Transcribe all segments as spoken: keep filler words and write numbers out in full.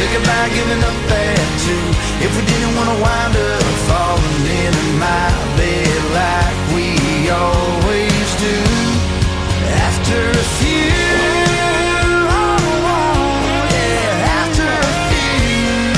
sick about giving up that too. If we didn't want to wind up falling into my bed like we always do. After a few, oh, yeah, after a few.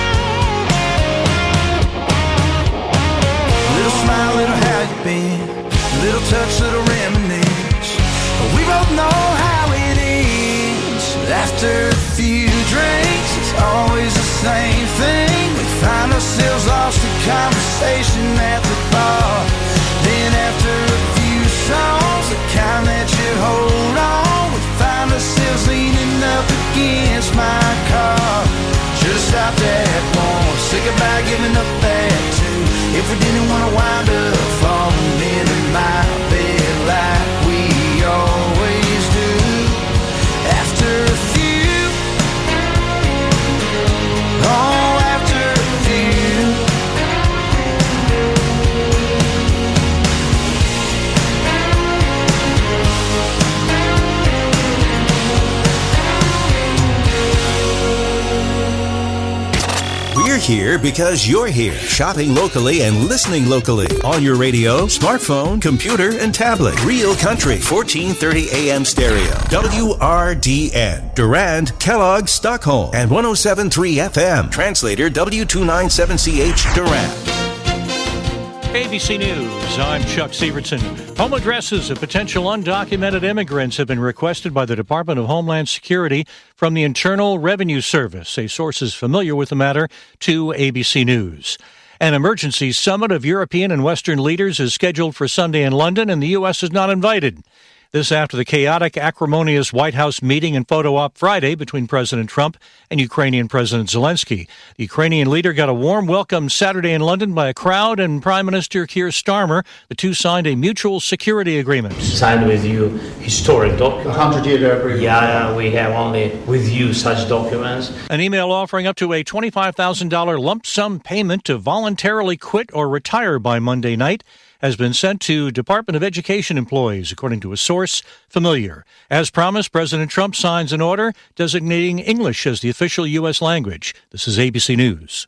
Little smile, little how you been, little touch, little reminisce. We both know how it is. After a few drinks, it's always the same thing. We find ourselves lost in conversation at the bar. Then after a few songs, the kind that you hold on, we find ourselves leaning up against my car. Should've stopped at one, sick about giving up that too. If we didn't want to wind up falling into my bed like we always do. After a few, oh, after a few. We're here because you're here, shopping locally and listening locally on your radio, smartphone, computer, and tablet. Real Country, fourteen thirty A M stereo. W R D N, Durand, Kellogg, Stockholm, and one oh seven point three F M. Translator W two ninety-seven C H, Durand. A B C News, I'm Chuck Severson. Home addresses of potential undocumented immigrants have been requested by the Department of Homeland Security from the Internal Revenue Service. A source is familiar with the matter to A B C News. An emergency summit of European and Western leaders is scheduled for Sunday in London, and the U S is not invited. This after the chaotic, acrimonious White House meeting and photo op Friday between President Trump and Ukrainian President Zelensky. The Ukrainian leader got a warm welcome Saturday in London by a crowd and Prime Minister Keir Starmer. The two signed a mutual security agreement. Signed with you historic documents. A hundred-year agreement. Yeah, we have only with you such documents. An email offering up to a twenty-five thousand dollars lump sum payment to voluntarily quit or retire by Monday night has been sent to Department of Education employees, according to a source familiar. As promised, President Trump signs an order designating English as the official U S language. This is A B C News.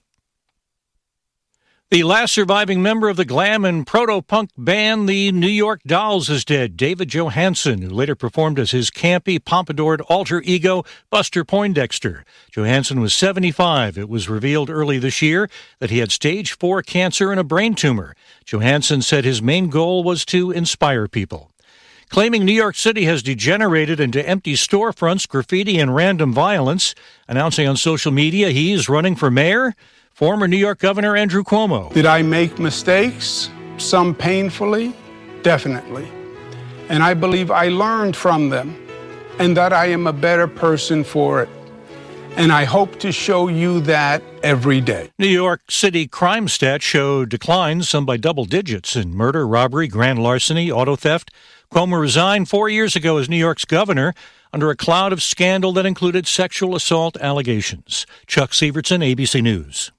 The last surviving member of the glam and proto-punk band, the New York Dolls, is dead. David Johansen, who later performed as his campy, pompadoured alter ego, Buster Poindexter. Johansen was seventy-five. It was revealed early this year that he had stage four cancer and a brain tumor. Johansen said his main goal was to inspire people. Claiming New York City has degenerated into empty storefronts, graffiti, and random violence, announcing on social media he's running for mayor, former New York Governor Andrew Cuomo. Did I make mistakes? Some painfully? Definitely. And I believe I learned from them and that I am a better person for it. And I hope to show you that every day. New York City crime stats show declines, some by double digits, in murder, robbery, grand larceny, auto theft. Cuomo resigned four years ago as New York's governor under a cloud of scandal that included sexual assault allegations. Chuck Severson, A B C News.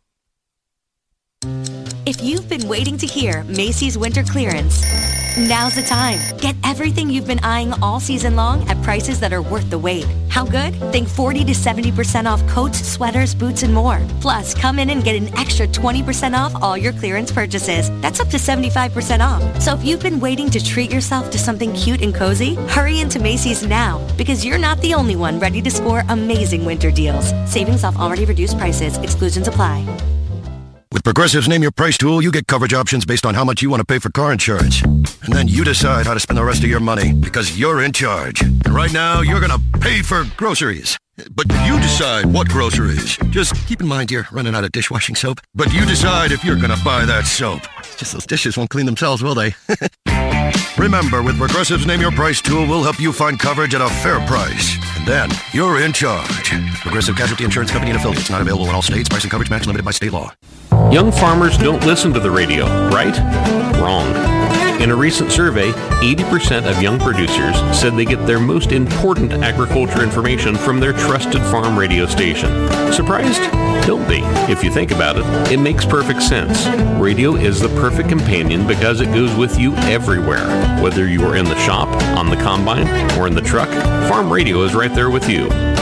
If you've been waiting to hear Macy's winter clearance, now's the time. Get everything you've been eyeing all season long at prices that are worth the wait. How good? Think forty to seventy percent off coats, sweaters, boots, and more. Plus, come in and get an extra twenty percent off all your clearance purchases. That's up to seventy-five percent off. So if you've been waiting to treat yourself to something cute and cozy, hurry into Macy's now, because you're not the only one ready to score amazing winter deals. Savings off already reduced prices. Exclusions apply. With Progressive's Name Your Price tool, you get coverage options based on how much you want to pay for car insurance. And then you decide how to spend the rest of your money, because you're in charge. And right now, you're going to pay for groceries. But you decide what groceries. Just keep in mind you're running out of dishwashing soap. But you decide if you're going to buy that soap. It's just those dishes won't clean themselves, will they? Remember, with Progressive's Name Your Price tool, we'll help you find coverage at a fair price. And then, you're in charge. Progressive Casualty Insurance Company and affiliates. Not available in all states. Price and coverage match limited by state law. Young farmers don't listen to the radio, right? Wrong. In a recent survey, eighty percent of young producers said they get their most important agriculture information from their trusted farm radio station. Surprised? Don't be. If you think about it, it makes perfect sense. Radio is the perfect companion because it goes with you everywhere. Whether you are in the shop, on the combine, or in the truck, farm radio is right there with you.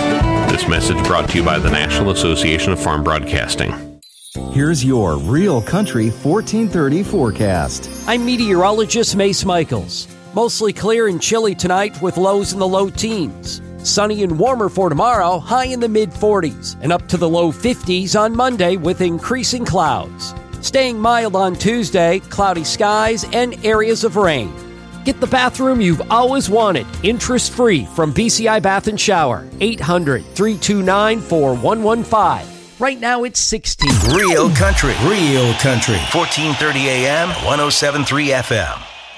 This message brought to you by the National Association of Farm Broadcasting. Here's your Real Country fourteen thirty forecast. I'm meteorologist Mace Michaels. Mostly clear and chilly tonight with lows in the low teens. Sunny and warmer for tomorrow, high in the mid forties, and up to the low fifties on Monday with increasing clouds. Staying mild on Tuesday, cloudy skies and areas of rain. Get the bathroom you've always wanted, interest-free from B C I Bath and Shower. eight hundred, three two nine, four one one five. Right now it's sixteen. Real Country. Real Country. fourteen thirty A M, one oh seven point three F M.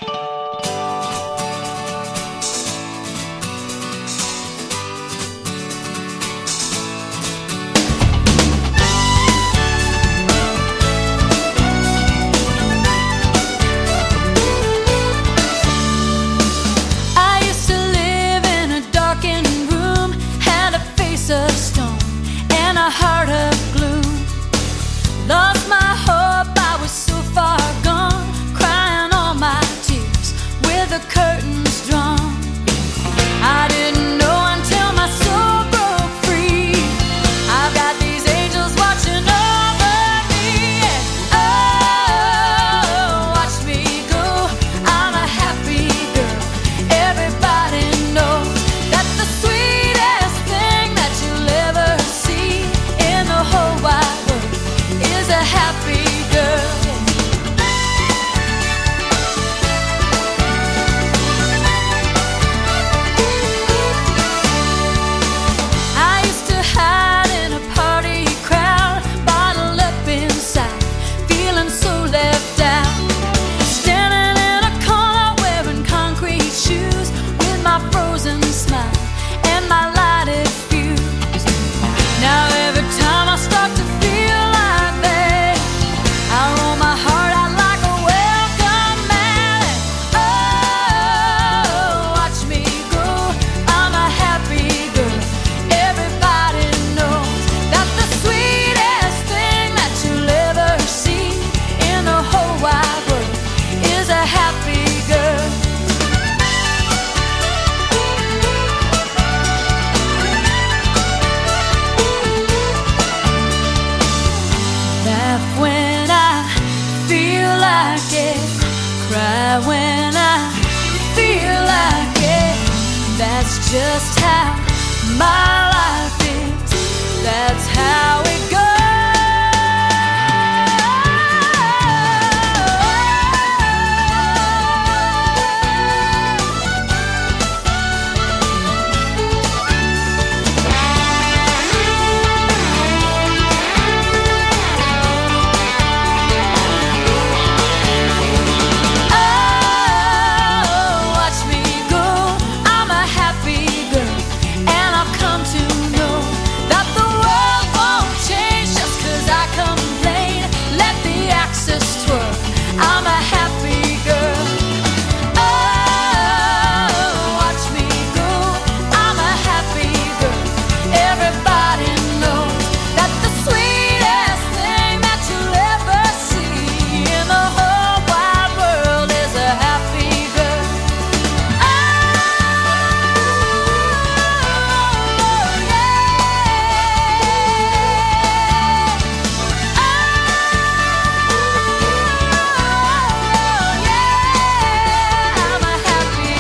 Lost my hope, I was so far gone, crying all my tears with the curtains drawn. I didn't know until my soul broke free. I've got these angels watching over me. Oh, watch me go, I'm a happy girl. Everybody knows that the sweetest thing that you'll ever see in the whole wide world is a happy girl. I used to hide in a party crowd, bottled up inside, feeling so left out. Standing in a corner wearing concrete shoes, with my frozen smile and my lighted fuse. Now every time I start to feel like that, I roll my heart out like a welcome mat. Oh, watch me go, I'm a happy girl. Everybody knows that the sweetest thing that you'll ever see in the whole wide world is a happy girl. Laugh when I feel like it, cry when I feel like it. That's just how my life is, that's how it goes. Oh, watch me go, I'm a happy girl, and I've come to know that the world won't change just 'cause I complain. Let the axis twirl, I'm a happy girl. Oh, watch me go, I'm a happy girl. Everybody knows that the sweetest thing that you'll ever see in the whole wide world is a happy girl. Oh, yeah. Oh, yeah. I'm a happy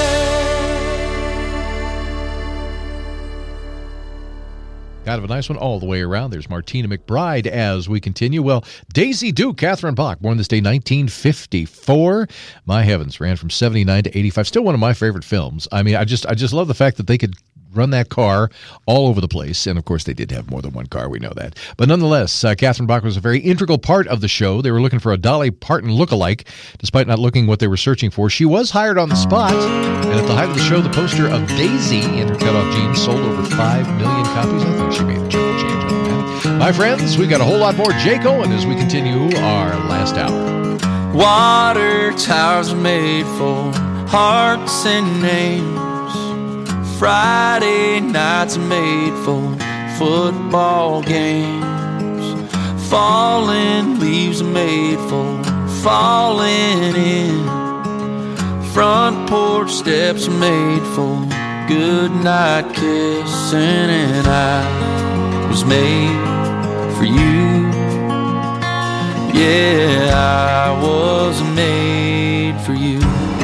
girl. Kind of a nice one all the way around. There's Martina McBride as we continue. Well, Daisy Duke, Catherine Bach, born this day nineteen fifty-four. My heavens, ran from seventy-nine to eighty-five. Still one of my favorite films. I mean, I just I just love the fact that they could run that car all over the place. And, of course, they did have more than one car. We know that. But nonetheless, uh, Catherine Bach was a very integral part of the show. They were looking for a Dolly Parton lookalike. Despite not looking what they were searching for, she was hired on the spot. And at the height of the show, the poster of Daisy in her cutoff jeans sold over five million copies. I think she made a chunk of change on that. My friends, we got a whole lot more Jake Owen as we continue our last hour. Water towers are made for hearts and names. Friday nights are made for football games. Falling leaves are made for falling in. Front porch steps are made for goodnight kissing, and I was made for you. Yeah, I was made for you.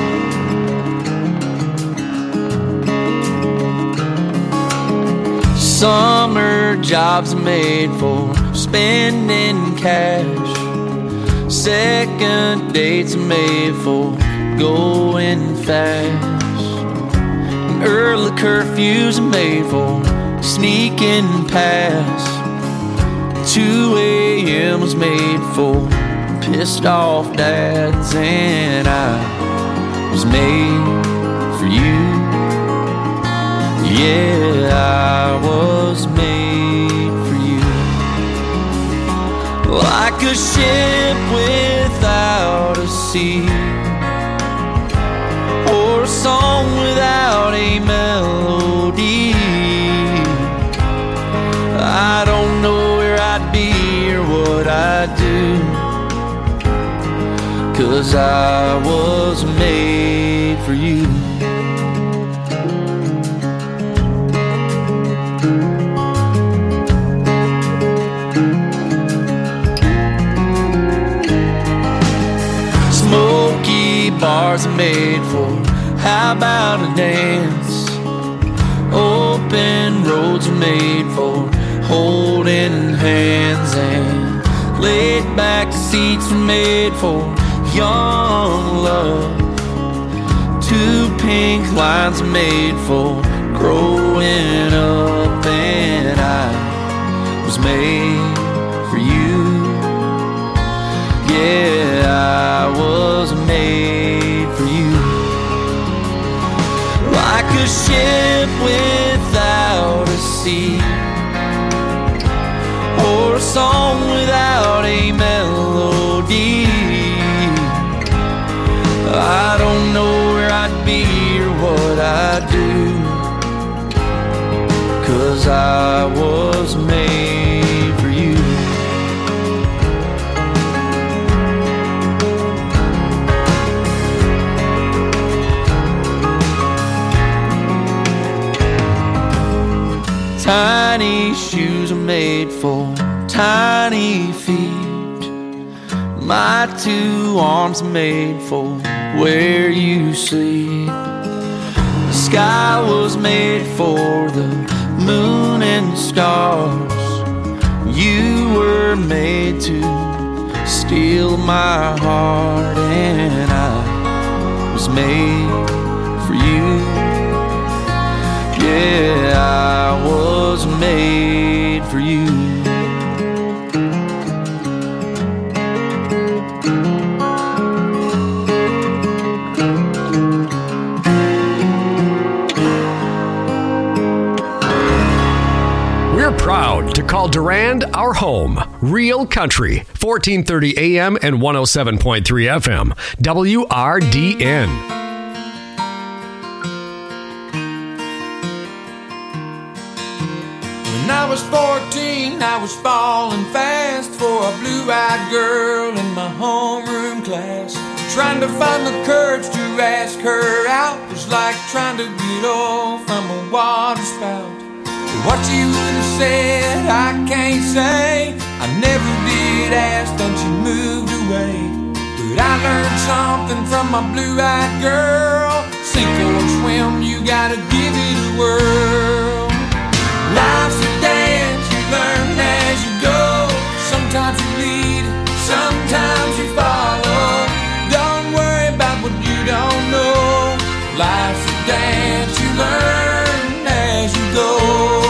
Summer jobs made for spending cash. Second dates made for going fast. And early curfews made for sneaking past. two a.m. was made for pissed off dads, and I was made for you. Yeah, I was made for you. Like a ship without a sea, or a song without a melody. I don't know where I'd be or what I'd do, 'cause I was made for you. Smoky bars are made for how about a dance? Open roads are made for holding hands, and laid back seats are made for young love. Two pink lines are made for growing up, and I was made for you. Yeah, I was made for you. Like a ship without a sea, or a song without a melody. I don't know where I'd be or what I'd do, 'cause I was made for you. Tiny shoes are made for tiny feet. My two arms are made for where you sleep. The sky was made for the moon and stars. You were made to steal my heart, and I was made for you. Yeah, I was made for you. We're proud to call Durand our home. Real Country, fourteen thirty A M and one oh seven point three F M. W R D N. When I was fourteen, I was falling fast for a blue-eyed girl in my homeroom class. Trying to find the courage to ask her out was like trying to get oil from a water spout. What you would have said, I can't say. I never did ask, then she moved away. But I learned something from my blue-eyed girl. Sink or swim, you gotta give it a whirl. Life's a dance, you learn as you go. Sometimes you lead, sometimes you follow. Don't worry about what you don't know. Life's a dance, you learn as you go.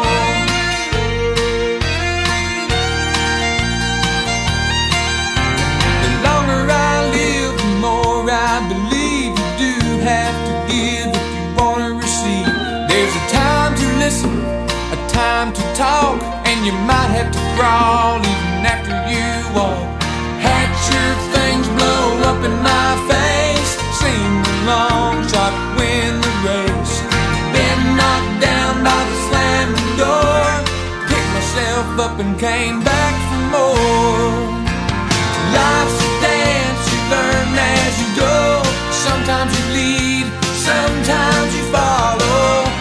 The longer I live, the more I believe you do have to give if you want to receive. There's a time to listen, a time to talk, and you might have to crawl even after you walk. Had your things blow up in my face, sing the long shot, win the race. Been knocked down by the slamming door, picked myself up and came back for more. Life's a dance, you learn as you go. Sometimes you lead, sometimes you follow.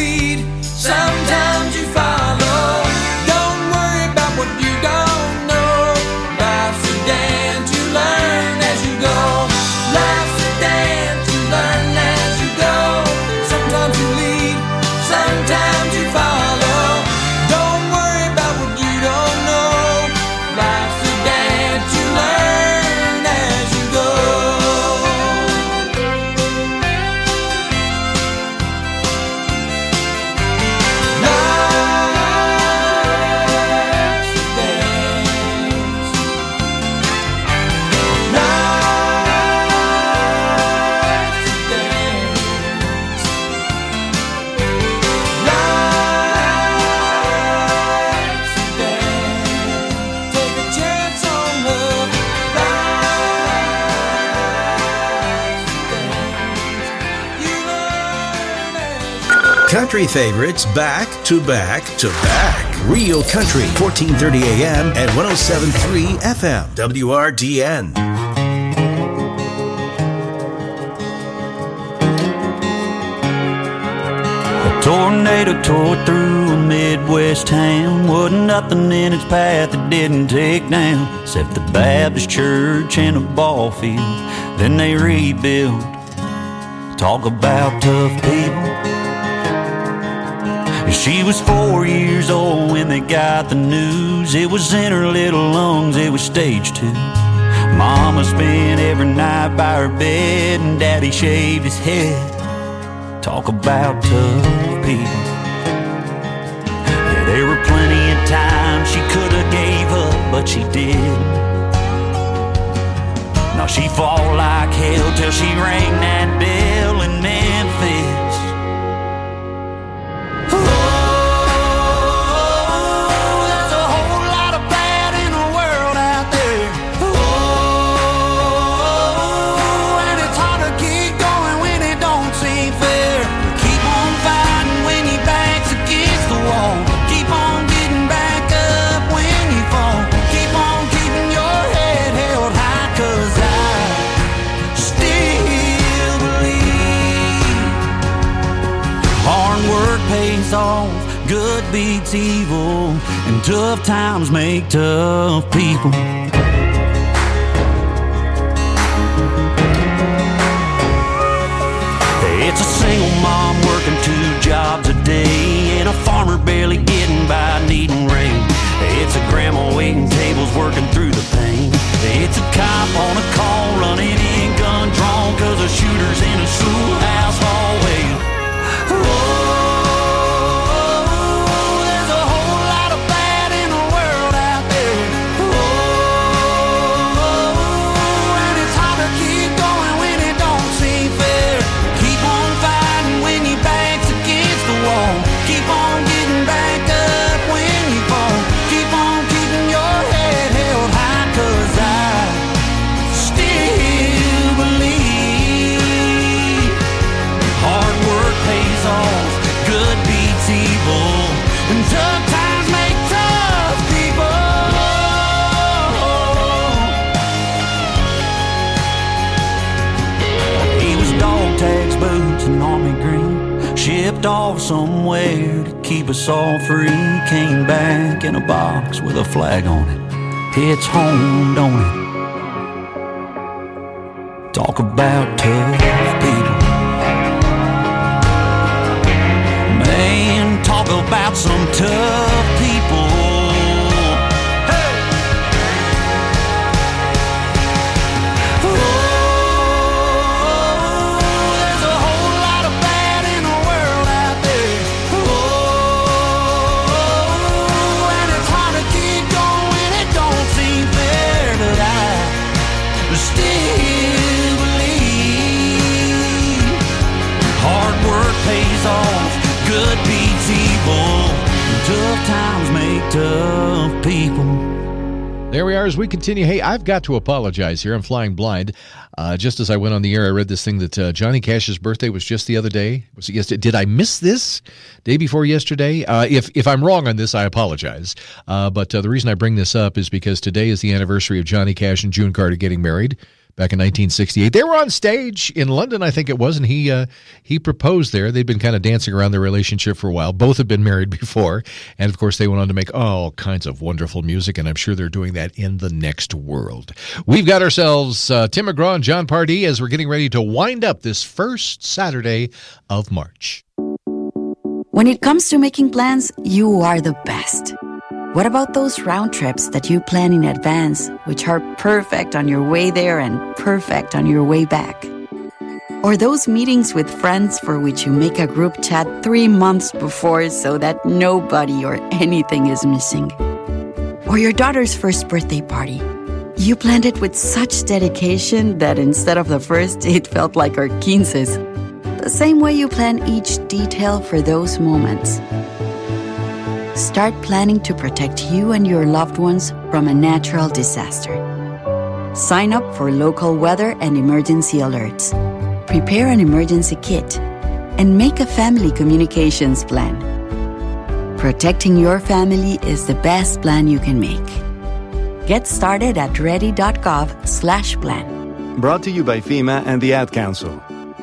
lead, sometimes you follow. Don't worry about what you don't know. Life's a dance, you learn as you go. Life's a dance, you learn as you go. Sometimes you lead, sometimes you follow. Don't worry about what you don't know. Life's a dance, you learn as you go. Country favorites back to back to back. Real Country, fourteen thirty A M and one oh seven point three F M. W R D N. A tornado tore through a Midwest town. Wasn't nothing in its path that didn't take down, except the Baptist church and a ball field. Then they rebuilt. Talk about tough people. She was four years old when they got the news. It was in her little lungs, it was stage two. Mama spent every night by her bed, and Daddy shaved his head. Talk about tough people. Yeah, there were plenty of times she could have gave up, but she didn't. Now she fought like hell till she rang that bell in Memphis. Off, good beats evil, and tough times make tough people. It's a single mom working two jobs a day, and a farmer barely getting by needing rain. It's a grandma waiting tables working through the pain. It's a cop on a call running in gun drawn, cause a shooter's in a schoolhouse hallway. Whoa. Shipped off somewhere to keep us all free. Came back in a box with a flag on it. It's home, don't it? Talk about tough people. Man, talk about some tough people. Good beats evil. Tough times make tough people. There we are as we continue. Hey, I've got to apologize here. I'm flying blind. Uh, just as I went on the air, I read this thing that uh, Johnny Cash's birthday was just the other day. Was it yesterday? Did I miss this? Day before yesterday? Uh, if if I'm wrong on this, I apologize. Uh, but uh, the reason I bring this up is because today is the anniversary of Johnny Cash and June Carter getting married. back in nineteen sixty-eight. They were on stage in London, I think it was, and he uh, he proposed there. They'd been kind of dancing around their relationship for a while. Both had been married before, and of course they went on to make all kinds of wonderful music, and I'm sure they're doing that in the next world. We've got ourselves uh, Tim McGraw and John Pardee as we're getting ready to wind up this first Saturday of March. When it comes to making plans, you are the best. What about those round trips that you plan in advance, which are perfect on your way there and perfect on your way back? Or those meetings with friends for which you make a group chat three months before so that nobody or anything is missing? Or your daughter's first birthday party. You planned it with such dedication that instead of the first, it felt like our quinces. The same way you plan each detail for those moments. Start planning to protect you and your loved ones from a natural disaster. Sign up for local weather and emergency alerts. Prepare an emergency kit. And make a family communications plan. Protecting your family is the best plan you can make. Get started at ready.gov slash plan. Brought to you by FEMA and the Ad Council.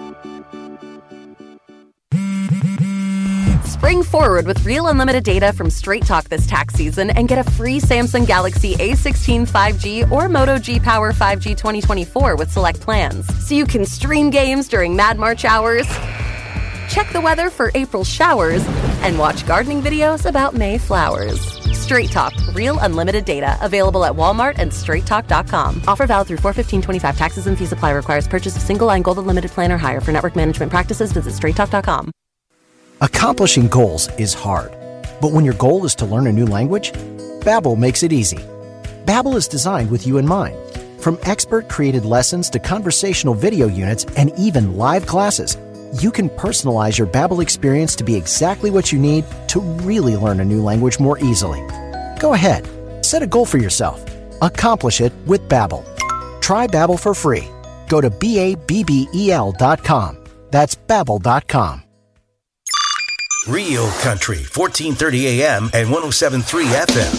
Spring forward with real unlimited data from Straight Talk this tax season and get a free Samsung Galaxy A sixteen five G or Moto G Power five G twenty twenty-four with select plans. So you can stream games during Mad March hours, check the weather for April showers, and watch gardening videos about May flowers. Straight Talk, real unlimited data. Available at Walmart and straight talk dot com. Offer valid through four fifteen twenty-five. Taxes and fees apply. Requires purchase of single line gold unlimited plan or higher. For network management practices, visit straight talk dot com. Accomplishing goals is hard, but when your goal is to learn a new language, Babbel makes it easy. Babbel is designed with you in mind. From expert-created lessons to conversational video units and even live classes, you can personalize your Babbel experience to be exactly what you need to really learn a new language more easily. Go ahead, set a goal for yourself. Accomplish it with Babbel. Try Babbel for free. Go to B A B B E L dot com. That's Babbel dot com. Real Country, fourteen thirty A M and one oh seven point three F M.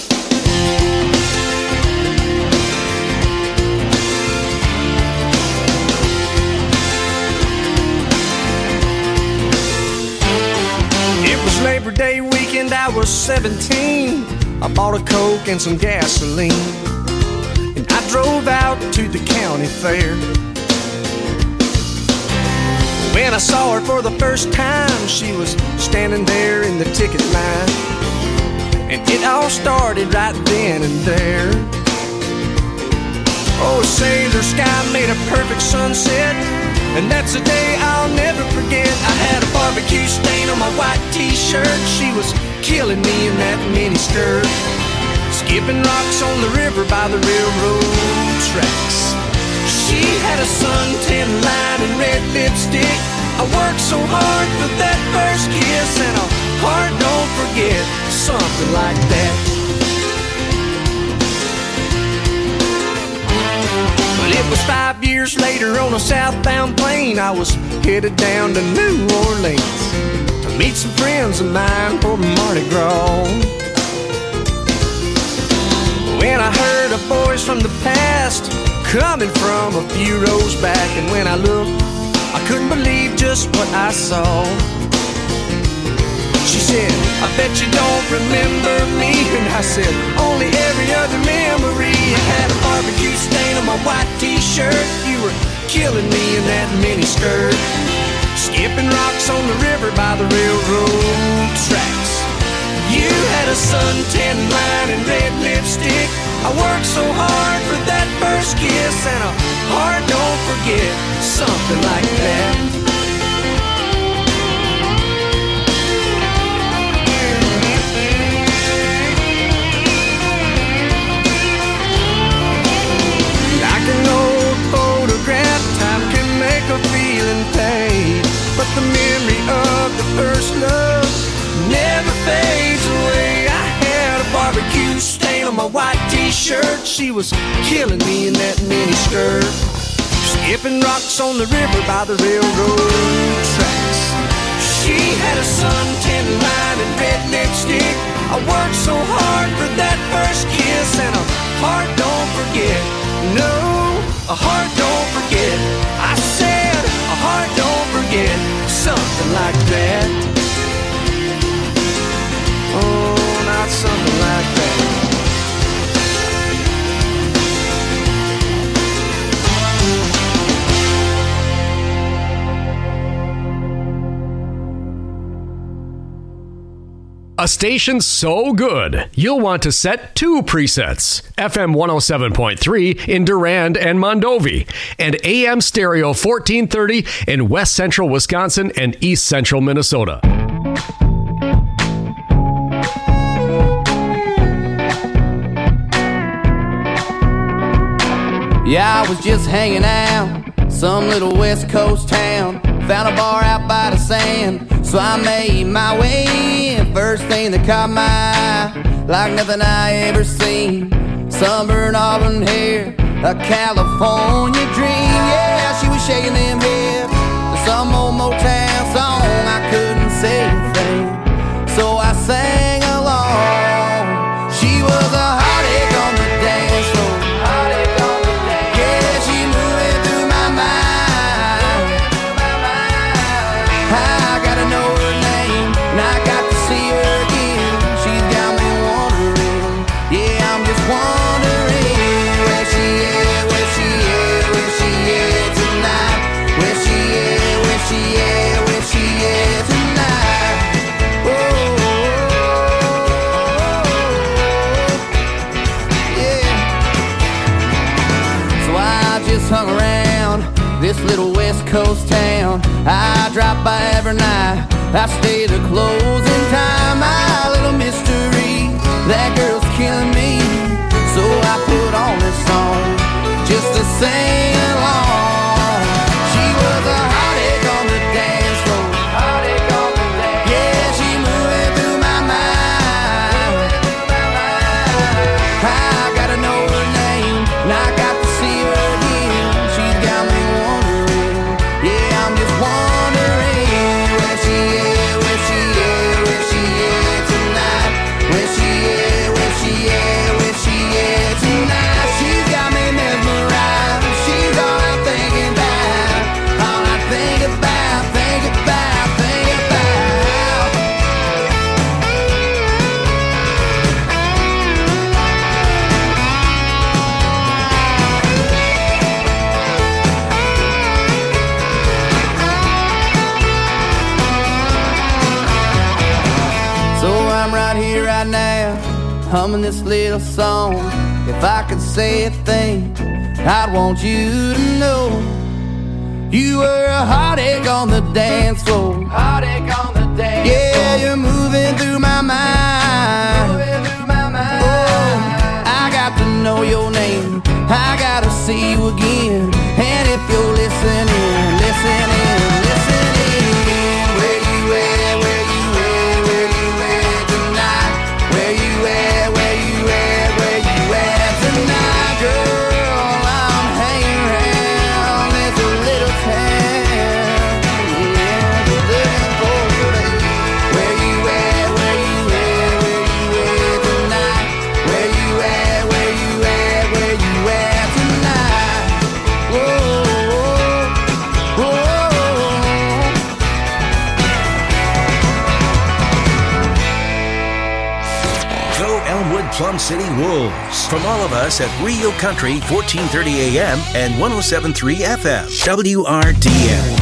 It was Labor Day weekend, I was seventeen. I bought a Coke and some gasoline, and I drove out to the county fair. When I saw her for the first time, she was standing there in the ticket line, and it all started right then and there. Oh, sailor sky made a perfect sunset, and that's a day I'll never forget. I had a barbecue stain on my white t-shirt. She was killing me in that mini skirt, skipping rocks on the river by the railroad tracks. She had a suntan line and red lipstick. I worked so hard for that first kiss, and a heart don't forget, something like that. But it was five years later on a southbound plane. I was headed down to New Orleans to meet some friends of mine for Mardi Gras. When I heard a voice from the past coming from a few rows back, and when I looked, I couldn't believe just what I saw. She said, I bet you don't remember me. And I said, only every other memory. I had a barbecue stain on my white t-shirt. You were killing me in that mini skirt, skipping rocks on the river by the railroad tracks. You had a suntan line and red lipstick. I worked so hard for that first kiss, and a heart don't forget, something like that. Like an old photograph, time can make a feeling fade, but the memory of the first love never fades away. I had a barbecue stain on my white t-shirt. She was killing me in that mini skirt, skipping rocks on the river by the railroad tracks. She had a suntan line and red lipstick. I worked so hard for that first kiss, and a heart don't forget, no, a a heart don't forget. I said, a heart don't forget. Something like that. Oh, not something like that. A station so good, you'll want to set two presets. F M one oh seven point three in Durand and Mondovi, and A M Stereo fourteen thirty in West Central Wisconsin and East Central Minnesota. Yeah, I was just hanging out, some little West Coast town. Found a bar out by the sand, so I made my way in. First thing that caught my eye, like nothing I ever seen. Sunburned auburn hair, a California dream. Yeah, she was shaking them hips to some old Motown song. I couldn't say a thing, so I sang along. She was a heartache on the dance floor. Heartache on the dance. Yeah, she moving through my mind. I gotta know her name, and I got to see her again. She's got me wondering, yeah, I'm just wondering where she is, where she is, where she is tonight. Where she is, where she is, where she is tonight. Oh, yeah. So I just hung around this little West Coast town. I drop by every night, I stay to closing time. My little mystery, that girl's killing me. So I put on this song just to sing along. She was a heartache on the dance floor. Heartache on the dance. Yeah, she moving through my mind. I gotta know her name, and I got to see her again. She's got me wondering, yeah, I'm just wondering where she is, where she is, where she is tonight. Where she is, where she is, where she is tonight. She's got me mesmerized. She's all I'm thinking about, all I think about, think about, think about. So I'm right here, right now, humming this little song. If I could say a thing, I'd want you to know you were a heartache on the dance floor. Heartache on the dance floor. Yeah, you're moving through my mind. Moving through my mind. Oh, I got to know your name, I gotta see you again. And if you're listening, listening, listening, where you at, where you at, where you at tonight? Where you at, where you at, where you at tonight? Girl, I'm hanging around this little town. Yeah, just looking for you. Where you at, where you at, where you at tonight? Where you at, where you at, where you at tonight? Whoa, whoa, whoa. Go Elmwood Plum City Wolves. From all of us at Real Country, fourteen thirty A M and one oh seven point three F M. W R D M.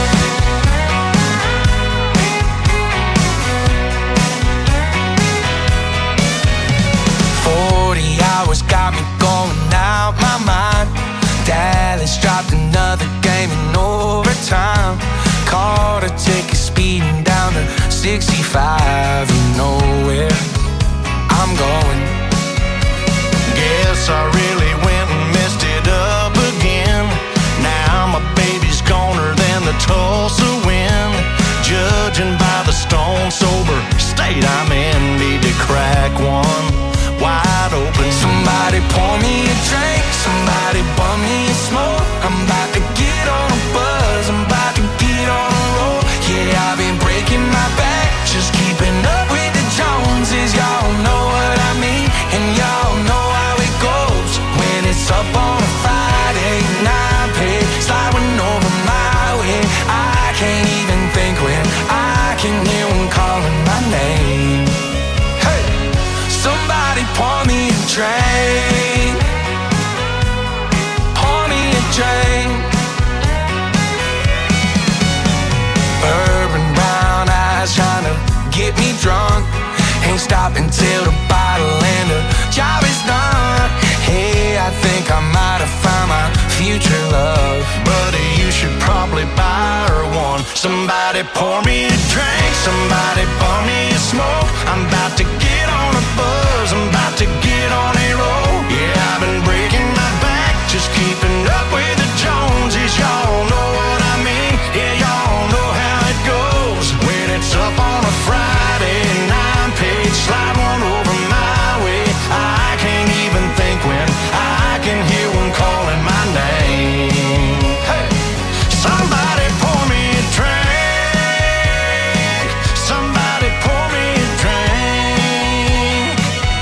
Forty hours got me going out my mind. Dallas dropped another game in overtime. Caught a ticket speeding down to sixty-five. You know where I'm going. Guess I really went and messed it up again. Now my baby's goner than the Tulsa wind. Judging by the stone sober state I'm in, need to crack one wide open. Somebody pour me a drink, somebody bum me a smoke. I'm about to get on a buzz, I'm about to get on a roll. Yeah, I've been breaking my back, just keeping up with the Joneses. Y'all know what I mean, and y'all know how it goes when it's up on a Friday night. can't stop until the bottle and the job is done. Hey, I think I might have found my future love, but you should probably buy her one. Somebody pour me a drink, somebody pour me a smoke. I'm about to get on a buzz, I'm about to get on a roll. Yeah, I've been breaking my back, just keeping up with the Joneses. Y'all know what I mean, yeah, y'all know how it goes. When it's up on a Friday and I'm paid, slide one over my way. I can't even think when I can hear one calling my name. Hey, somebody pour me a drink, somebody pour me a drink.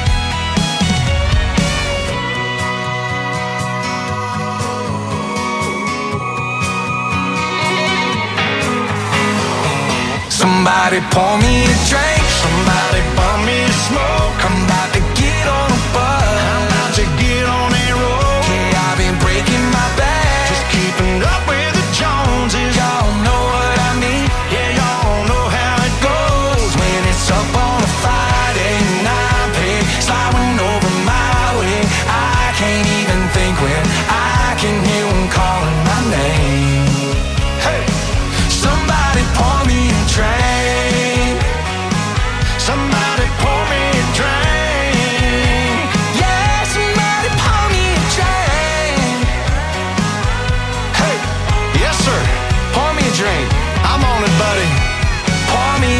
Somebody pour me a drink, somebody pour me a smoke. I'm about to get on a bus, I'm about to get on a roll. Yeah, I've been breaking my back, just keeping up with the Joneses. Y'all know what I mean, yeah, y'all know how it goes. When it's up on a Friday and I'm paid, sliding over my way. I can't even think when I can hear one calling my name. Hey, somebody pour me a drink, somebody pour me a drink. Yeah, somebody pour me a drink. Hey, yes sir, pour me a drink. I'm on it, buddy. Pour me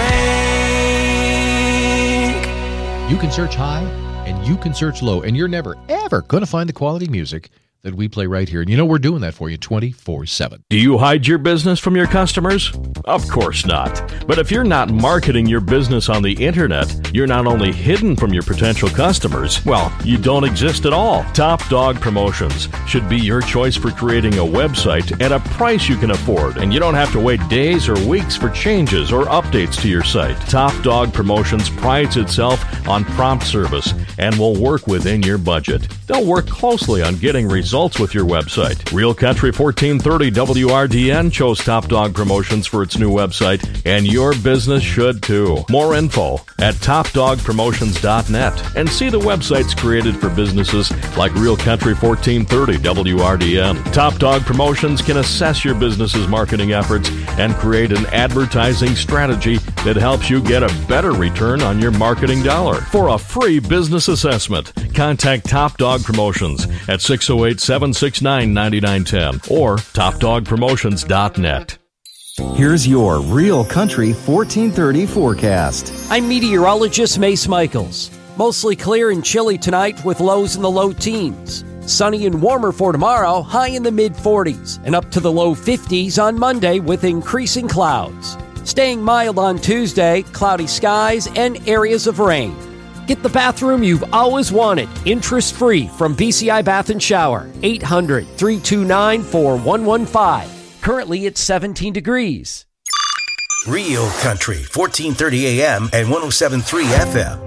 a drink. You can search high and you can search low, and you're never, ever going to find the quality music that we play right here. And you know we're doing that for you twenty-four seven. Do you hide your business from your customers? Of course not. But if you're not marketing your business on the internet, you're not only hidden from your potential customers, well, you don't exist at all. Top Dog Promotions should be your choice for creating a website at a price you can afford, and you don't have to wait days or weeks for changes or updates to your site. Top Dog Promotions prides itself on prompt service and will work within your budget. They'll work closely on getting results with your website. Real Country fourteen thirty W R D N chose Top Dog Promotions for its new website, and your business should too. More info at top dog promotions dot net, and see the websites created for businesses like Real Country fourteen thirty W R D N. Top Dog Promotions can assess your business's marketing efforts and create an advertising strategy that helps you get a better return on your marketing dollar. For a free business assessment, contact Top Dog Promotions at six oh eight, seven six nine, nine nine one zero or top dog promotions dot net. Here's your Real Country fourteen thirty forecast. I'm meteorologist Mace Michaels. Mostly clear and chilly tonight with lows in the low teens. Sunny and warmer for tomorrow, high in the mid forties, and up to the low fifties on Monday with increasing clouds. Staying mild on Tuesday, cloudy skies and areas of rain. Get the bathroom you've always wanted, interest-free from B C I Bath and Shower, eight hundred, three two nine, four one one five. Currently it's seventeen degrees. Real Country, fourteen thirty A M and one oh seven point three F M.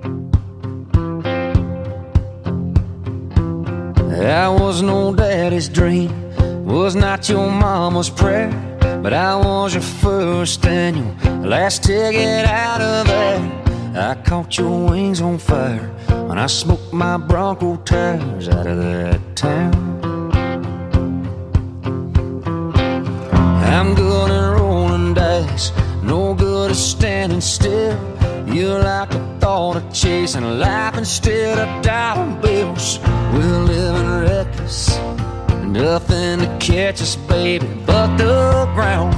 I was no daddy's dream, was not your mama's prayer, but I was your first and your last ticket out of there. I caught your wings on fire when I smoked my Bronco tires out of that town. I'm good at rolling dice, no good at standing still. You're like a thought of chasing life instead of dollar bills. We're living reckless, nothing to catch us, baby, but the ground.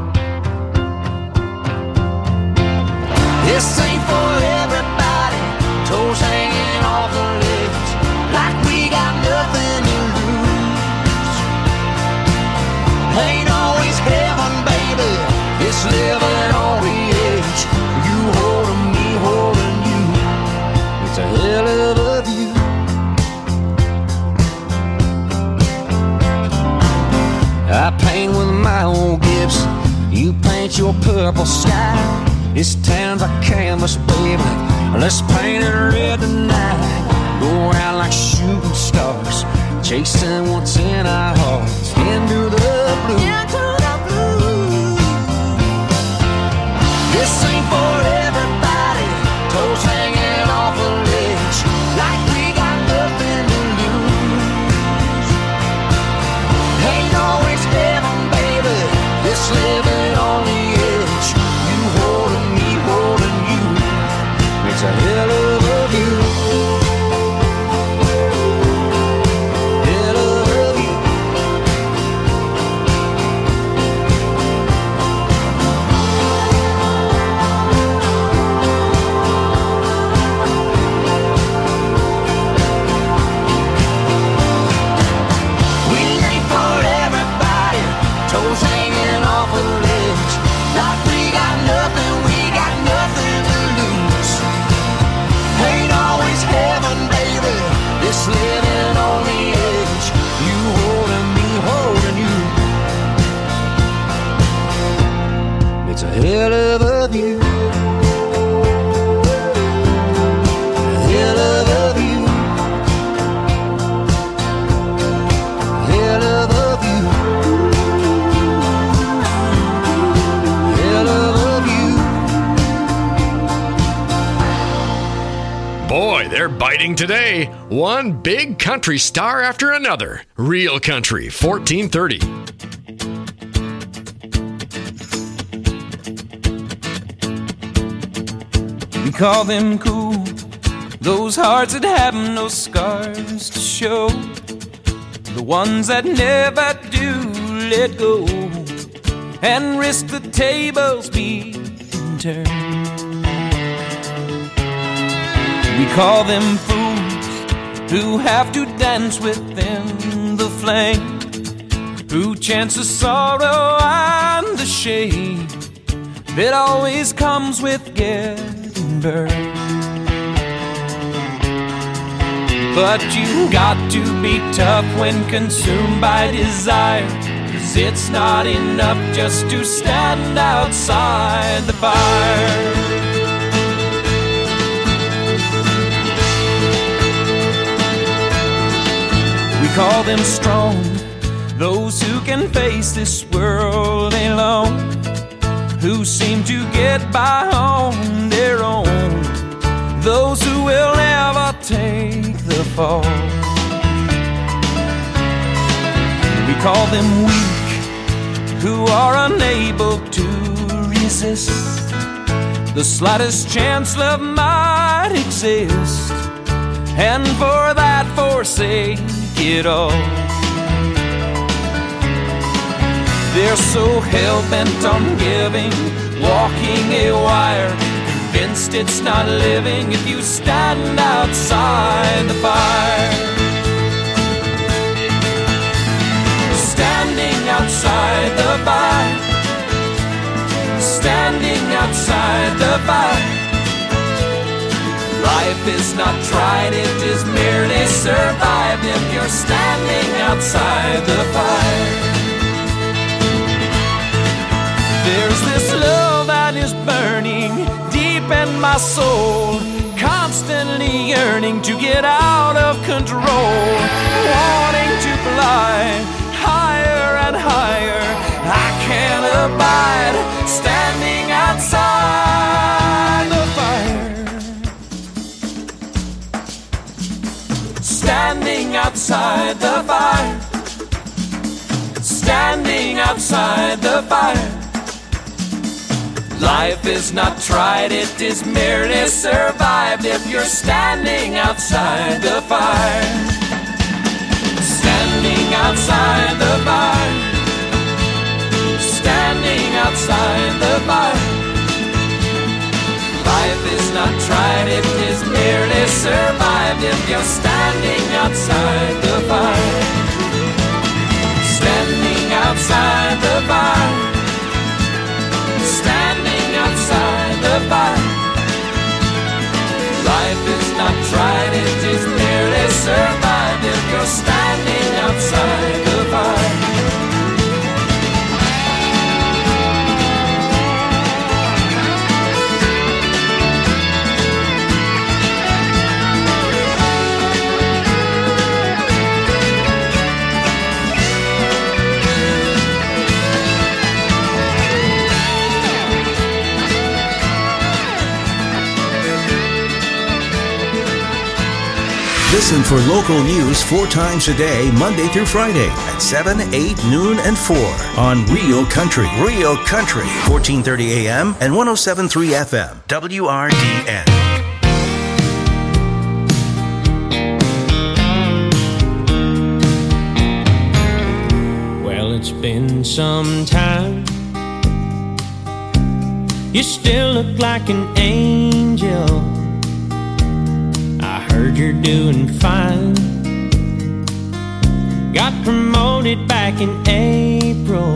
This ain't for everybody, toes hanging off the ledge, like we got nothing to lose. Ain't always heaven, baby, it's living on the edge. You holding me, holding you, it's a hell of a view. I paint with my old Gibson, you paint your purple sky. This town's a canvas, baby, let's paint it red tonight. Go around like shooting stars, chasing what's in our hearts, into the blue. Into the blue. This ain't for everybody, Boy, they're biting today. One big country star after another. Real Country, fourteen thirty. We call them cool, those hearts that have no scars to show, the ones that never do let go and risk the tables being turned. We call them fools who have to dance within the flame, who chance the sorrow and the shame that always comes with getting burned. But you got to be tough when consumed by desire, 'cause it's not enough just to stand outside the fire. We call them strong, those who can face this world alone, who seem to get by on their own, those who will never take the fall. We call them weak, who are unable to resist the slightest chance love might exist, and for that forsake it all. They're so hell-bent on giving, walking a wire, convinced it's not living if you stand outside the fire. Standing outside the fire, standing outside the fire. Life is not tried, it is merely survived if you're standing outside the fire. There's this love that is burning deep in my soul, constantly yearning to get out of control, wanting to fly higher and higher. I can't abide standing outside the fire. Standing outside the fire. Standing outside the fire. Life is not tried, it is merely survived if you're standing outside the fire. Standing outside the fire. Standing outside the fire. Life is not tried, it is merely survived if you're standing outside the fire. Standing outside the fire. Standing outside the fire. Life is not tried, it is merely survived if you're standing outside the fire. Listen for local news four times a day, Monday through Friday at seven, eight, noon, and four on Real Country. Real Country, fourteen thirty A M and one oh seven point three F M, W R D N. Well, it's been some time. You still look like an angel. Heard you're doing fine. Got promoted back in April,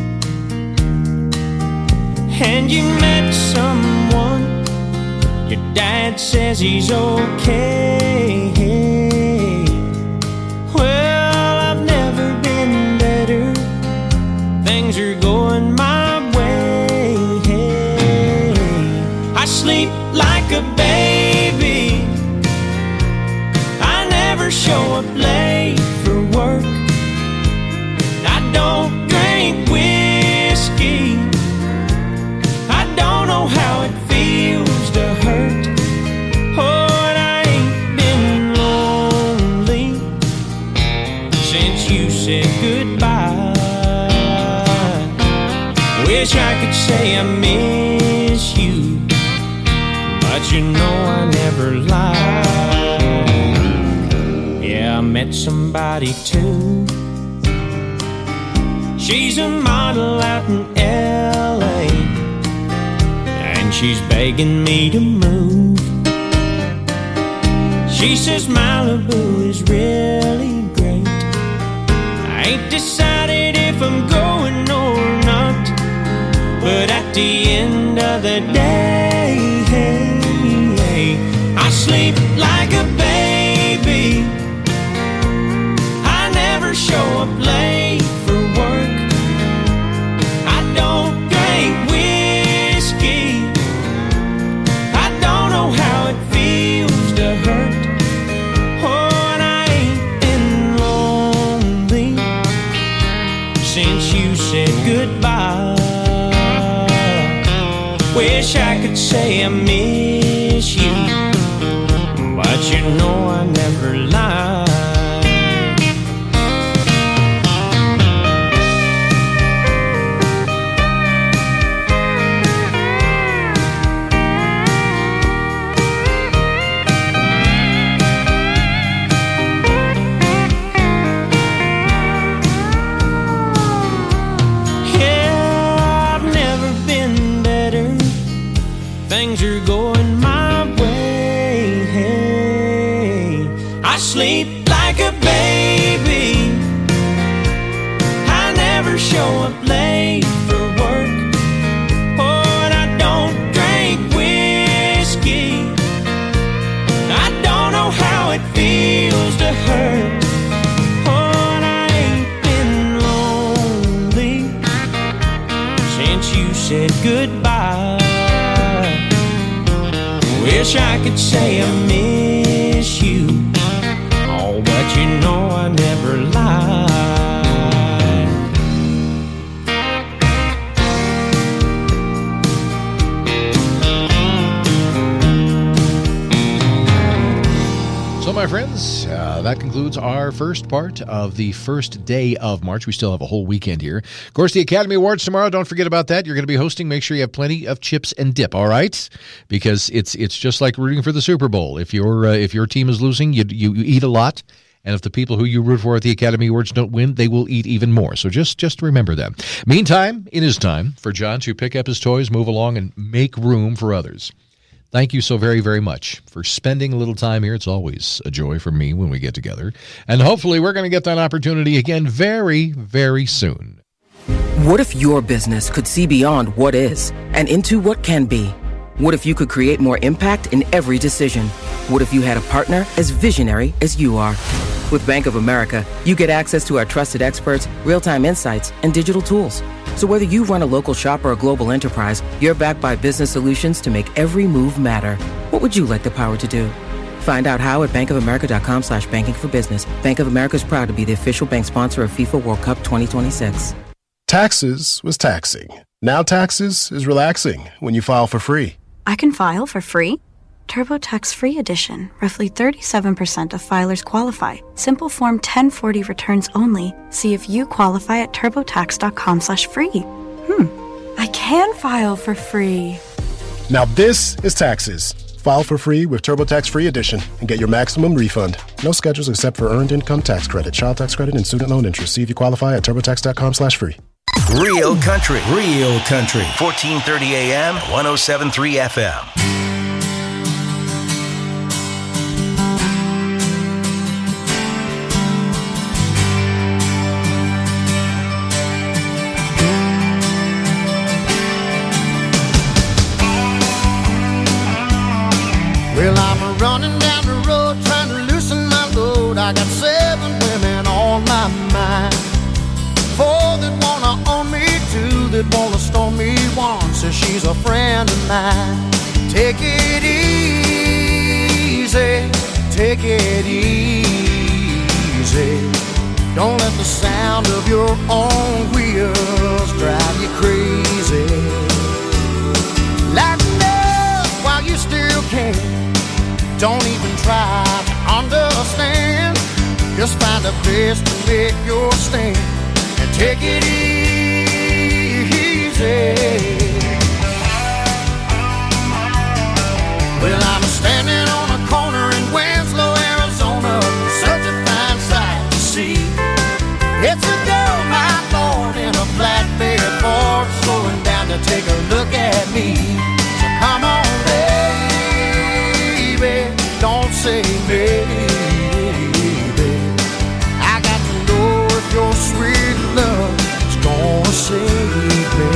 and you met someone. Your dad says he's okay. Well, I've never been better. Things are going my way. I sleep like a baby. Show up late for work. I don't drink whiskey. I don't know how it feels to hurt. Oh, and I ain't know I never lied. Yeah, I met somebody too. She's a model out in L A, and she's begging me to move. She says Malibu is really great. I ain't decided if I'm going or not, but at the end of the day, I sleep like a baby. I never show up late for work. I don't drink whiskey. I don't know how it feels to hurt. Oh, and I ain't been lonely since you said goodbye. Wish I could say I miss you, but you know I never lie. Things are going my way. Hey, I sleep like a baby. I never show up late for work. Oh, and I don't drink whiskey. I don't know how it feels to hurt. Oh, and I ain't been lonely since you said goodbye. Wish I could say I miss you, oh, but you know I never lied. So, my friends, uh, that concludes our first part of the first day of March. We still have a whole weekend here. Of course, the Academy Awards tomorrow. Don't forget about that. You're going to be hosting. Make sure you have plenty of chips and dip, all right? Because it's it's just like rooting for the Super Bowl. If your uh, if your team is losing, you, you you eat a lot. And if the people who you root for at the Academy Awards don't win, they will eat even more. So just, just remember that. Meantime, it is time for John to pick up his toys, move along, and make room for others. Thank you so very, very much for spending a little time here. It's always a joy for me when we get together. And hopefully we're going to get that opportunity again very, very soon. What if your business could see beyond what is and into what can be? What if you could create more impact in every decision? What if you had a partner as visionary as you are? With Bank of America, you get access to our trusted experts, real-time insights, and digital tools. So whether you run a local shop or a global enterprise, you're backed by business solutions to make every move matter. What would you like the power to do? Find out how at bankofamerica.com slash banking for business. Bank of America is proud to be the official bank sponsor of FIFA World Cup twenty twenty-six. Taxes was taxing. Now taxes is relaxing when you file for free. I can file for free? TurboTax Free Edition. Roughly thirty-seven percent of filers qualify. Simple Form ten forty returns only. See if you qualify at turbotax.com slash free. Hmm. I can file for free. Now this is taxes. File for free with TurboTax Free Edition and get your maximum refund. No schedules except for earned income tax credit, child tax credit, and student loan interest. See if you qualify at turbotax.com slash free. Real country, real country. fourteen thirty A M, one oh seven point three F M. Well, I'm running down the road trying to loosen my load. I got seven women on my mind. Four that wanna own me, two that wanna storm me. One says she's a friend of mine. Take it easy, take it easy. Don't let the sound of your own wheels drive you crazy. Lighten up while you still can. Don't even try to understand. Just find a place to make your stand and take it easy. Well, I'm a say, baby, I got to know if your sweet love is gonna save me.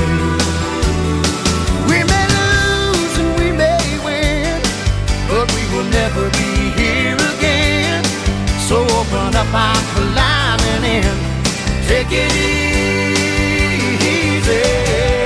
We may lose and we may win, but we will never be here again. So open up my climbing in, take it easy.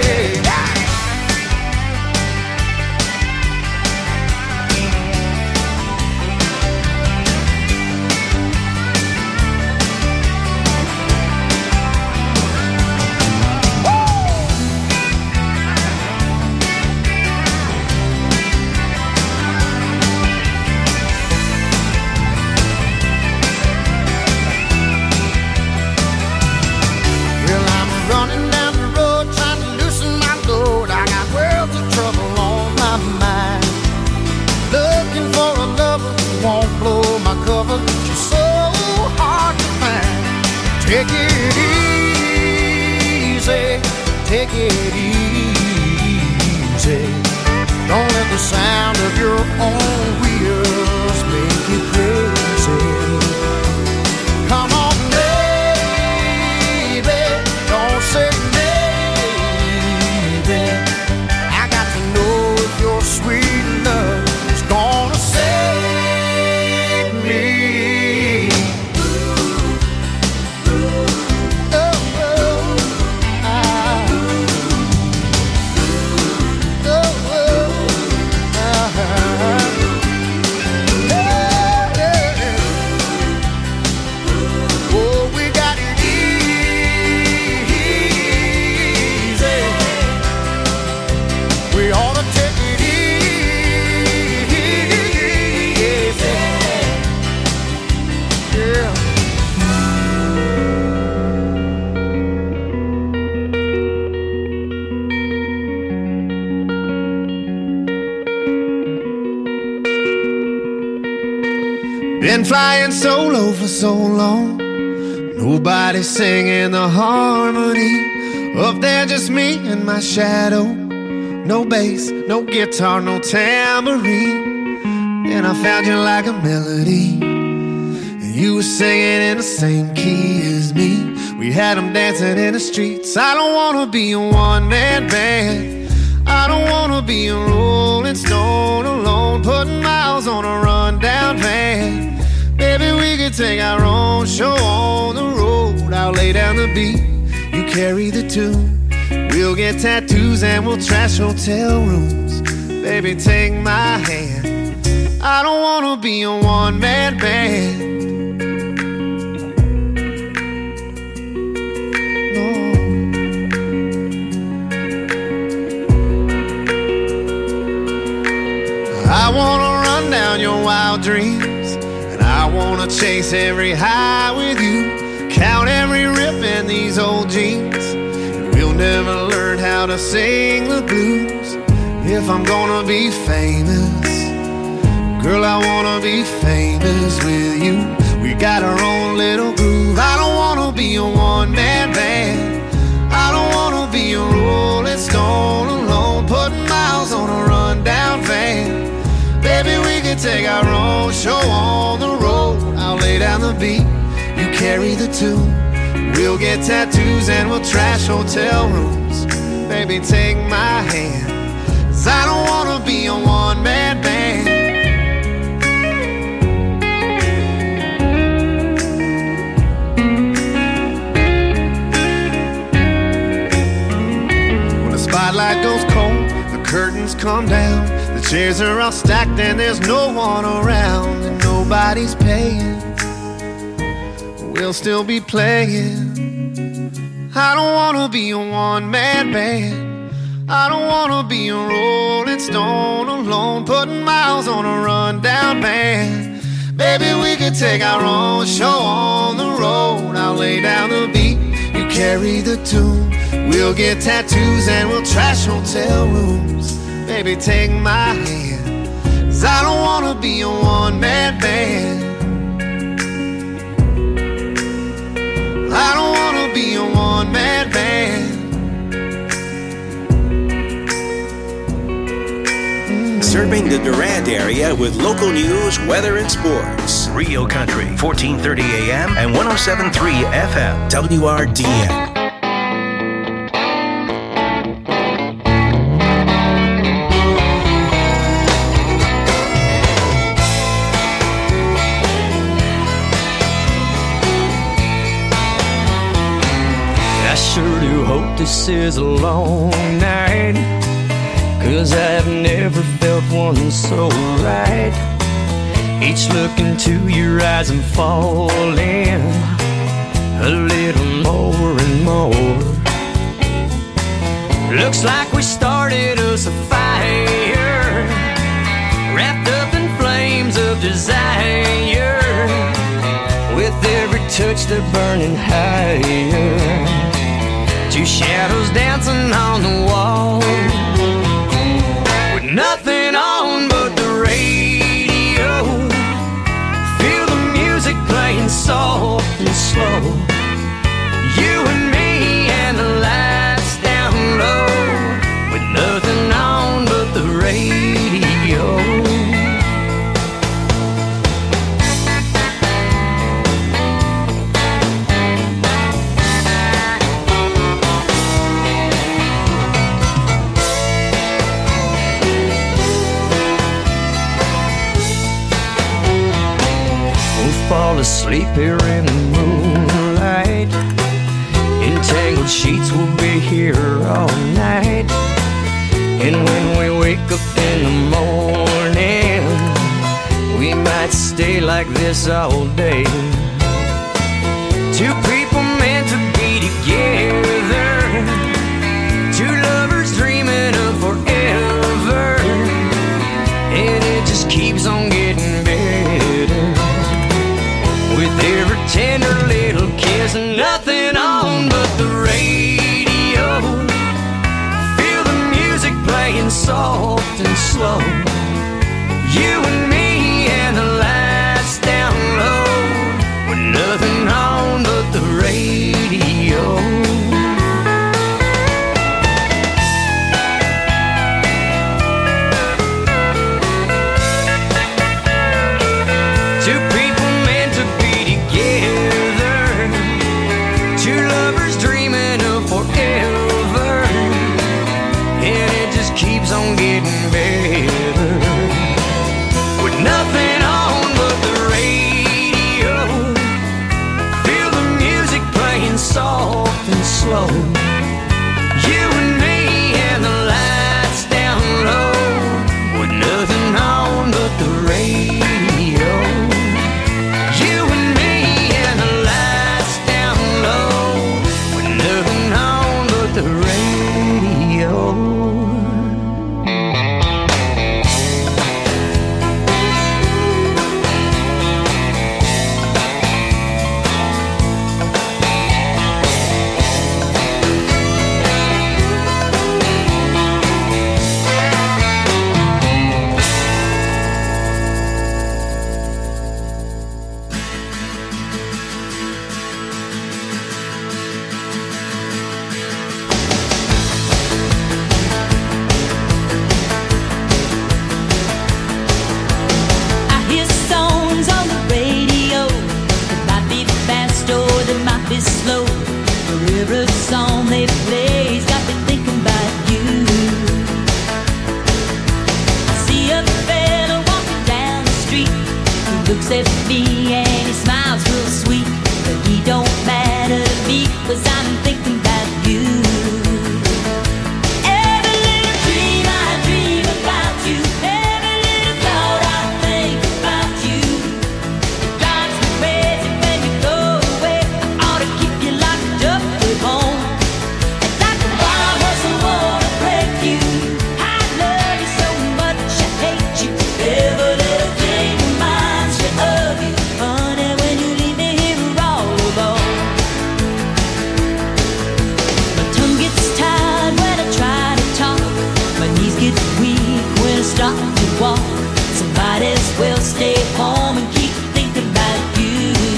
She's so hard to find. Take it easy, take it easy. Don't let the sound of your own wheels make you crazy. Come on, baby, don't say maybe. I got to know if your sweet love is gonna save me. Been flying solo for so long, nobody singing the harmony. Up there just me and my shadow. No bass, no guitar, no tambourine. And I found you like a melody, and you were singing in the same key as me. We had them dancing in the streets. I don't wanna be a one-man band, I don't wanna be a rolling stone alone, putting miles on a rundown van. Baby, we could take our own show on the road. I'll lay down the beat, you carry the tune. We'll get tattoos and we'll trash hotel rooms. Baby, take my hand, I don't wanna be a one-man band. No. I wanna run down your wild dreams, I wanna chase every high with you, count every rip in these old jeans, and we'll never learn how to sing the blues. If I'm gonna be famous, girl, I wanna be famous with you. We got our own little groove. I don't wanna be a one-man band, I don't wanna be a rolling stone alone, putting miles on a rundown van. Baby, we can take our own show on the road. I'll lay down the beat, you carry the tune. We'll get tattoos and we'll trash hotel rooms. Baby, take my hand, 'cause I don't wanna be a one-man band. When the spotlight goes cold, the curtains come down, the chairs are all stacked and there's no one around, and nobody's paying, we'll still be playing. I don't wanna be a one-man band, I don't wanna be a rolling stone alone, putting miles on a rundown van. Baby, we could take our own show on the road. I'll lay down the beat, you carry the tune. We'll get tattoos and we'll trash hotel rooms. Baby, take my hand, 'cause I don't wanna be a one-man band. I don't wanna be a one-man band. Mm-hmm. Served serving the Durand area with local news, weather, and sports. Rio Country, fourteen thirty A M and one oh seven point three F M, W R D N. I sure do hope this is a long night, 'cause I've never felt one so right. Each look into your eyes I'm falling a little more and more. Looks like we started us a fire, wrapped up in flames of desire. With every touch they're burning higher, two shadows dancing on the wall, with nothing on but the radio. Feel the music playing soft and slow. You and me and the lights down low, with nothing on but the radio. Fall asleep here in the moonlight. Entangled sheets will be here all night. And when we wake up in the morning, we might stay like this all day. Two people meant to be together, two lovers dreaming of forever, and it just keeps on getting better. With every tender little kiss, nothing on but the radio. Feel the music playing soft and slow. You and me and the lights down low, with nothing on but the radio. Two people meant to be together, two lovers dreaming of forever, and it just keeps on getting better. With nothing on but the radio, feel the music playing soft and slow. You and me and the lights down low, with nothing on but the radio. You and me and the lights down low, with nothing on but the radio. I hear songs on the radio. They might be fast or they might be slow. For every song they play's got me thinking about you. I see a fella walking down the street. He looks at me and he smiles real sweet. But he don't matter to me, 'cause I'm thinking about you. Every little dream I dream about you. Every little thought I think about you. It drives me crazy when you go away. I ought to keep you locked up at home. And like a bomb was the war to break you. I love you so much, I hate you. Every little thing reminds me of you. Honey, when you leave me here all alone. My tongue gets tired when I try to talk. My knees get weak when I start to walk. So might as well stay home and keep thinking about you.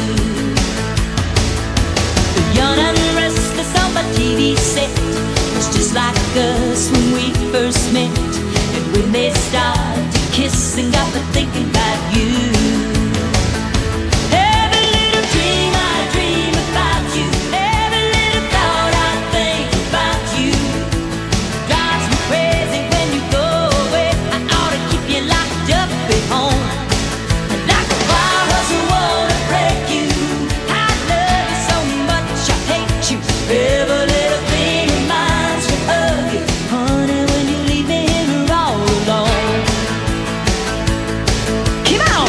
The young and restless on my T V set was just like us when we first met. And when they start to stop and thinking about you. Every little dream I dream about you, every little thought I think about you, drives me crazy when you go away. I ought to keep you locked up at home. Like a virus who wanna break you. I love you so much, I hate you. Every little thing reminds me of you, honey, when you leave me here all alone. Come on!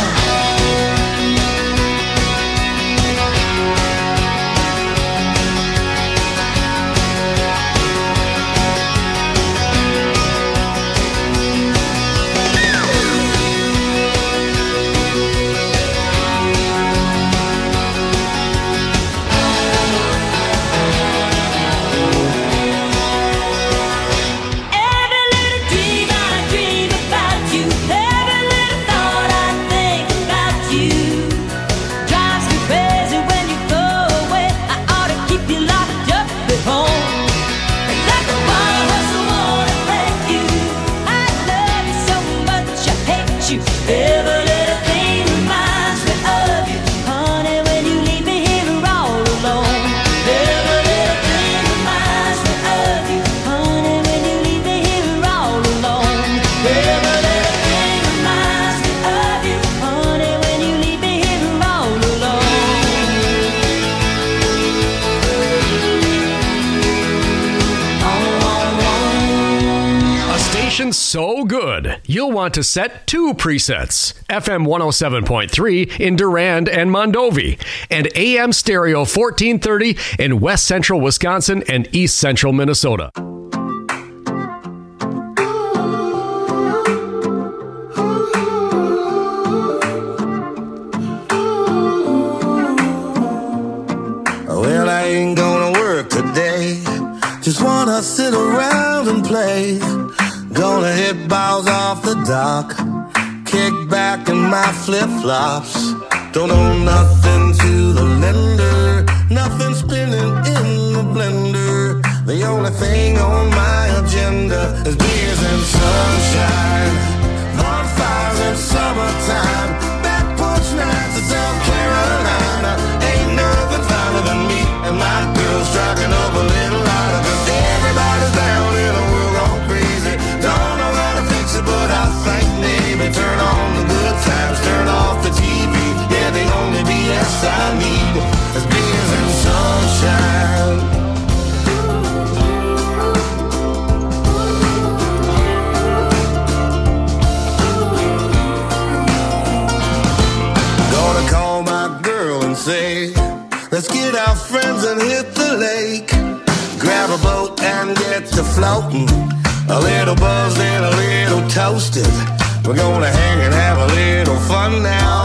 Every little dream I dream about you, every little thought I think about you, drives me crazy when you go away. I ought to keep you locked up at home. Like a virus who wanna break you. I love you so much, I hate you. Every little thing reminds me of you, honey, when you leave me here all alone. Every little thing reminds me of you, honey, when you leave me here all alone. Every little thing reminds me of you, honey, when you leave me here all alone. A station so good, you'll want to set two presets. F M one oh seven point three in Durand and Mondovi, and A M Stereo fourteen thirty in West Central Wisconsin and East Central Minnesota. Well, I ain't gonna work today. Just wanna sit around and play. Gonna hit balls off the dock. Kick back in my flip-flops. Don't owe nothing to the lender. Nothing spinning in the blender. The only thing on my agenda is beers and sunshine, bonfires in summertime, back porch nights in South Carolina. Ain't nothing finer than me and my girl striking up a little lighter. 'Cause everybody's down in a world gone crazy. Don't know how to fix it, but I think maybe turn on the good times, turn off the T V. Yeah, the only B S I need is beers and sunshine. Gonna call my girl and say, let's get our friends and hit the lake. Grab a boat and get to floating. A little buzzed and a little toasted. We're gonna hang and have a little fun now.